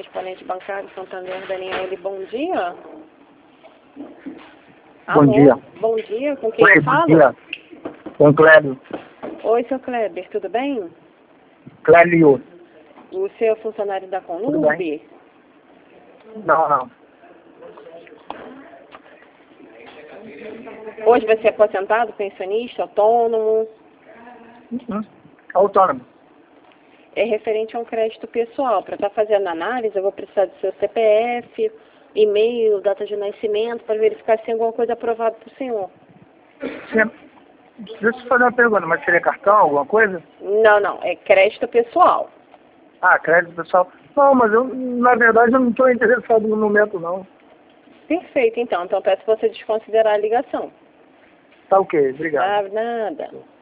correspondente bancário Santander, Daniele, bom dia. Bom Alô? dia. Bom dia, com quem Oi, eu bom falo? dia. Com o Clébio. Oi, seu Kleber, tudo bem? Clébio. O seu é funcionário da Tudo Conlurb? bem? Não. Hoje vai ser aposentado, pensionista, autônomo? Autônomo. É referente a um crédito pessoal. Para estar fazendo análise, eu vou precisar do seu CPF, e-mail, data de nascimento, para verificar se tem alguma coisa aprovada para o senhor. Deixa eu fazer uma pergunta, mas seria cartão, alguma coisa? Não, é crédito pessoal. Ah, crédito pessoal. Não, mas eu, na verdade, eu não estou interessado no momento, não. Perfeito, então. Então peço você desconsiderar a ligação. Tá ok, obrigado. Nada.